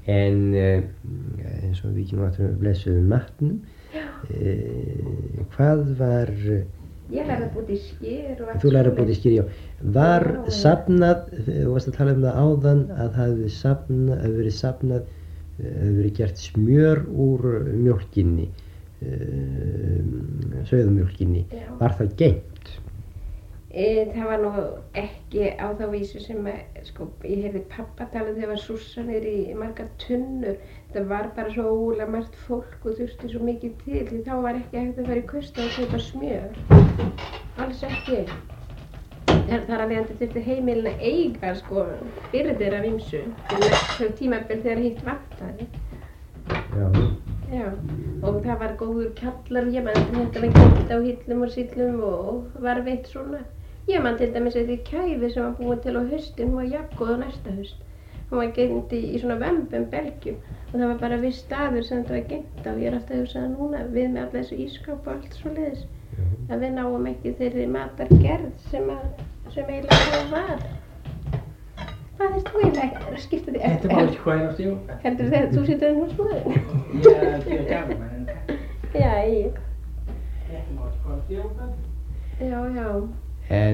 En eins og við ekki náttúrulega blessuðum matnum, hvað var... Ég lærði að búa til skyr og allt. Þú lærði að búa til skyr, já. Var safnað, þú varst að tala um það áðan, að það hefði verið safnað, hefði verið gert smjör úr mjólkinni, sauðamjólkinni. Var það geymt? Það var nú ekki á þá vísu sem sko, ég heyrði pappa tala þegar var sússanir í margar tunnur. Það var bara svo ólega margt fólk og þurfti svo mikið til, því þá var ekki hægt að fara í Kaupstað og kaupa smjör. Alls ekki. Þar að leiðandi þurfti heimilin að eiga sko birgðir af ýmsu til þau tímabil þegar hitt vantaði. Já, og það var góður kjallar, ég man þetta var geymt á hillum og syllum og var veitt svona. Ég man til dæmis að því kæfi sem var búin til á haustin, hún var jafngóð á næsta haust. Hún var geymt í svona vembum belgjum og það var bara viss staður sem þetta var geymt á. Ég er alltaf að hugsa það núna við með alla þessu ískáp og allt svoleiðis. Að við náum ekki þeirri matargerð sem eiginlega það var. Hvað er þú eiginlega að skipta því? Þetta má ekki hvað ég á. Heldur þegar þú situr enn hos móðurinn? Þetta er gaman en... Já, ég. Þetta má ekki hvað ég á. Já. En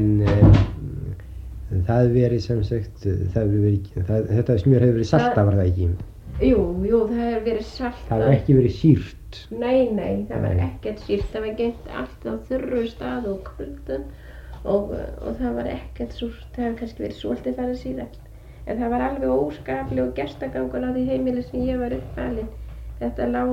það hefði verið sem sagt, þetta smjör hefði verið saltað, var það ekki? Jú, það hefði verið saltað. Það hefði ekki verið sýrt? Nei, það var ekkert sýrt. Það var geymt allt á þurru stað og kvöldum og það var ekkert súrt. Það hefði kannski verið svolítið farið síðan. En það var alveg óskaplegur gestagangur á því heimili sem ég var uppalin. Þetta lá,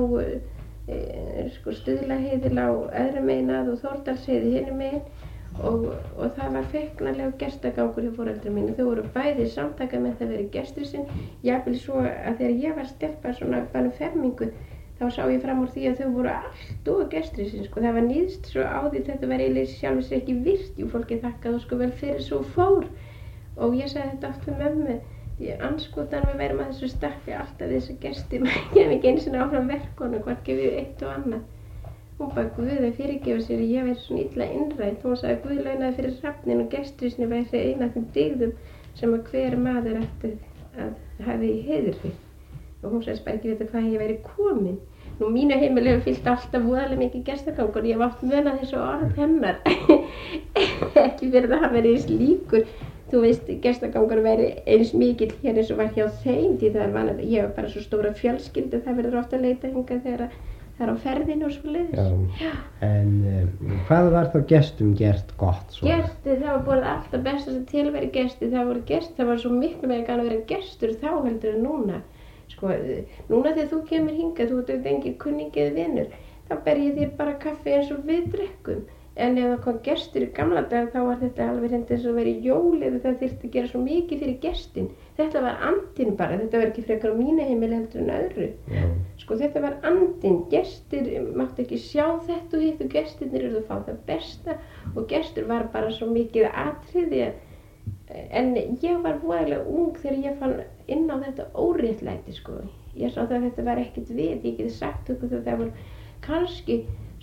Stuðlaheiði lá öðrum megin að og Þórdalsheiði hinum megin. Og það var feiknarlegur gestagangur hjá foreldrum mínu. Þau voru bæði samtaka með það verið gestur sinn. Jafnvel svo að þegar ég var stelpa svona bara fermingu, þá sá ég fram úr því að þau voru allt og gestur sinn. Sko. Það var níðst svo á því þetta var eiginlega sjálfur sér ekki virt. Jú, fólki þakkaði sko vel fyrir svo fór. Og ég sagði þetta oft við mömmu. Því anskotan við værum að þessu stappi alltaf þessu gesti. Maður kemur ekki einu sinni áfram verkunum, hvort gefið eitt og annað. Hún bara Guð að fyrirgefa sér að ég væri svona illa innrætt. Hún sagði Guð launaði fyrir hrafnin og gestursinni væri eina af þeim dygðum sem að hver maður ætti að hafi í heiður fyrir. Og hún sagðist bara ekki vita hvað ég væri komin. Nú mínu heimili hefur fyllt alltaf voðalega mikið gestagangur. Ég hef átt vön að þessu orð hennar. Ekki fyrir það að vera eins líkur. Þú veist, gestagangur væri eins mikill hér eins og var hjá þeim. Því það er vanað, ég hef bara svo stóra fjölskyldu. Það verður oft að leita hingað þegar það er á ferðinu og svoleiðis. Já. En hvað var þá gestum gert gott? Gesti, það var búin alltaf best að tilveri gesti. Það var svo miklu meira gaman að vera gestur þá heldur en núna. Sko, núna þegar þú kemur hingað, þú ert engin kunningi eða vinur, þá ber ég þér bara kaffi eins og við drekkum. En ef það kom gestur í gamla dag, þá var þetta alveg eins og verið jól eða það þyrfti að gera svo mikið fyrir gestin. Þetta var andinn bara, þetta var ekki frekar á mínu heimili heldur en öðru. Sko, þetta var andinn, gestir máttu ekki sjá þetta og hitt og gestirnir eru að fá það besta og gestur var bara svo mikið atriði. En ég var voðalega ung þegar ég fann inn á þetta óréttlæti, sko. Ég sá það að þetta var ekkert við, ég geti sagt okkur það var kannski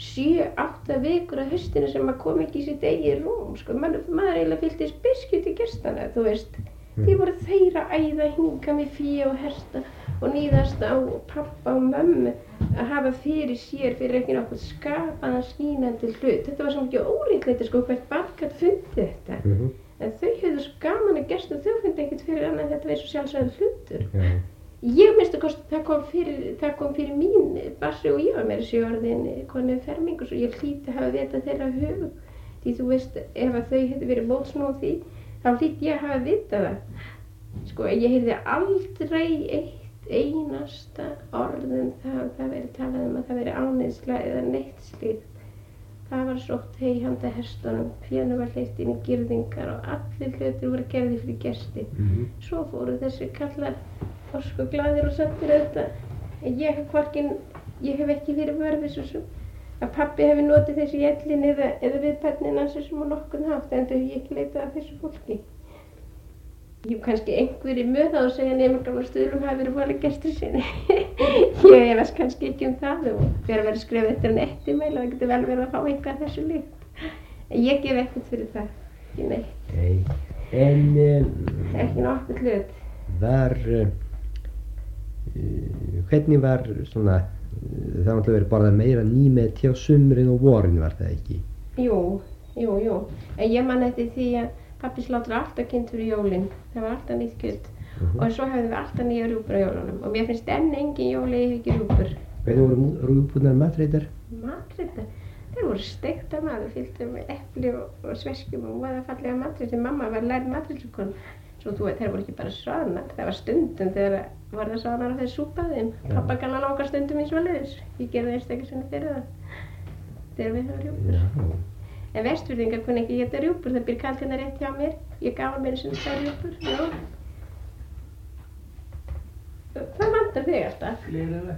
7-8 vikur á haustinu sem maður kom ekki í sitt eigið rúm, sko. Maður eiginlega fylltist biskut í gestana, þú veist. Því voru þeir að æða hinga með fé og hesta og níðast á pappa og mömmu að hafa fyrir sér fyrir ekki nokkuð skapaðan skínandi hlut. Þetta var svo mikið óréttlæti, sko, hvert barn gat fundið þetta. En þau höfðu svo gaman að gestum, þau fundið ekkert fyrir annað en þetta var svo sjálfsagður hlutur. Ég minnst að það kom fyrir mín bassi og ég var meira sér orðin konu fermingu svo ég hlýti að hafa vitað þeirra hug. Því þú veist, ef að þau hefði verið mótsnúð því, þá hlýti ég að hafa vitað það. Sko, ég heyrði aldrei eitt einasta orð það verið talað að það verið áneyðsla eða neitt slíkt. Það var sótt hey handa hestunum, fénu var hleypt inn í girðingar og allir hlutir voru gerði fyrir gesti. Svo fóru þessi kallar og glaðir og sattir þetta. Ég hef ekki verið vörðis að pabbi hefði notið þessu í ellin eða við pönnin hans sem á nokkurn hátt, en þau hef ég ekki leitað að þessu fólki. Ég hef kannski einhverju möð á að segja nema gamla Stuðlum hafi verið voðalega gestur sinni. Ég efast kannski ekki það og fyrir að vera skrifað eftir en eftirmæli og það getur vel verið að fá eitthvað þessu líkt. En ég gef ekkert fyrir það, ekki neitt. En ekki nokkuð hlut. Var hvernig var svona, það var náttúrulega verið borðað meira nýmeti á sumrin og vorin, var það ekki? Jú. En ég man eftir því að pabbi slátra alltaf kind fyrir jólin. Það var alltaf nýtt kjöt. Og svo hefðum við alltaf nýja rjúpur á jólunum. Og mér finnst enn engin jól ef ekki rjúpur. Hvernig voru rjúpurnar matreiddar? Matreiddar? Þeir voru steiktar maður, fylltar með epli og sveskjum og voða fallega matreiddar. Mamma var lærð matreiddskona. Svo þeir voru ekki bara svaðnar. Það var stundum þegar var það svaðnar og þeir súpaði þeim. Pappa gaf langar stundum í svoleiðis. Ég gerði einstaklega svona fyrir það. Þegar við höfum rjúpur. En Vestfirðingar kunni ekki geta rjúpur, það býr kalkana rétt hjá mér. Ég gaf mér eins og það rjúpur, já. Hvað vantar þig alltaf? Gleðilega.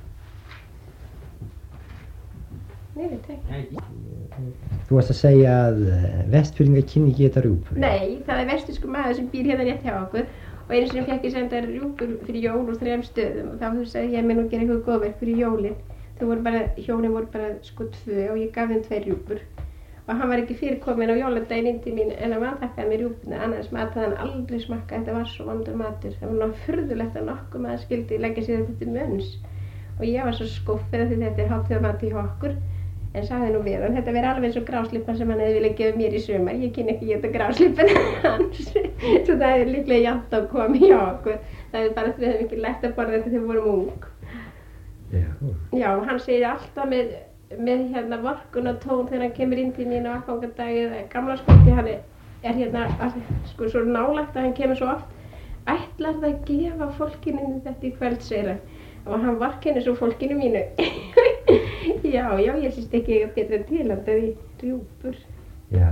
Nei, veit ekki. Þú varst að segja að Vestfirðingar kynni ekki geta rjúpur? Nei, það er vesturskur maður sem býr hérna rétt hjá okkur. Og einu sinni fékk ég senda rjúpur fyrir jól úr 3 stöðum. Og þá hugsaði ég mér nú gera eitthvað góðverk fyrir jólin. Hjónin voru bara sko 2 og ég gaf þeim 2 rjúpur. Og hann var ekki fyrirkominn á jóladaginn inn til mín en hann vanþakkaði mér rjúpuna, annars mat hafði hann aldrei smakkað, þetta var svo vondur matur. Það var náttúrulega furðulegt að nokkuð maður skildi leggja sér þetta til munns. Og ég var svo skúffið því þetta er hátíðarmati hjá okkur, en sagði nú við hann, þetta verið alveg eins og grásleppan sem hann hefði viljað gefa mér í sumar. Ég kynni ekki geta grásleppan hans, svo það hefði líklega jafnt á komið hjá okkur. Það hefði bara við hefðum ekki lært að borða þetta þegar við vorum ung. Já, hann segir alltaf með hérna vorkun og tón þegar hann kemur inn til mín á aðfangadag eða gamla skólti, hann er hérna sko svo nálægt að hann kemur svo oft. Ætlar það að gefa fólkinu þetta í kvöld, segir hann. Og hann vorkennir svo fólkinu mínu. Já, ég syns ekki að betra til að það í rjúpur. Já.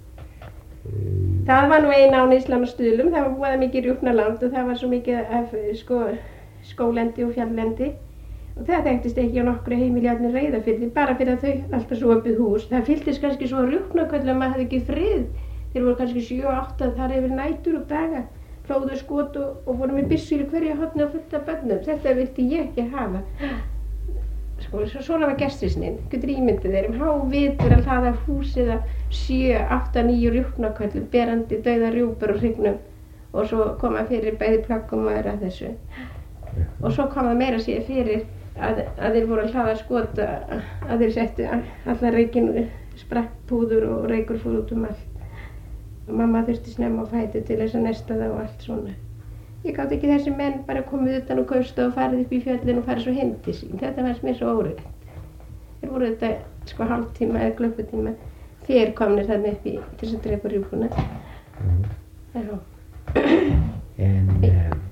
Það var nú ein án Ísland á Stuðlum, það var búið mikið rjúpnaland og það var svo mikið af skólendi og fjalllendi. Og það þekktist ekki á nokkru heimili hérna í Reyðarfirði, bara fyrir að þau alltaf svo uppið hús. Það fylltist kannski svo rjúpnaköll að maður hefði ekki frið. Þeir voru kannski 7-8 þar yfir nætur og daga, hlóðu skot og voru með byssur í hverju horni og fullt af börnum. Þetta vildi ég ekki hafa. Sko, svona var gestisnin, getur ímyndið þeir hávitur að hlaða húsið af 7-8-9 rjúpnaköllum, berandi dauða rjúpur og hrygnum og svo koma fyrir bæði plaggum og öðru að þessu. Og svo kom það meira sér fyrir að þeir voru að hlaða skot að þeir settu allar reykinn, sprakkpúður og reykur fór út allt. Og mamma þurfti snemma á fæti til þess að nesta það og allt svona. Ég gátt ekki þessi menn bara komið utan og kausta og farið upp í fjöllin og farið svo heim til sín. Þetta fannst mér svo órétt. Þeir voru þetta sko hálftíma eða klukkutíma fyrirkomnir þarna upp í til þess að drepa rjúpuna. Já.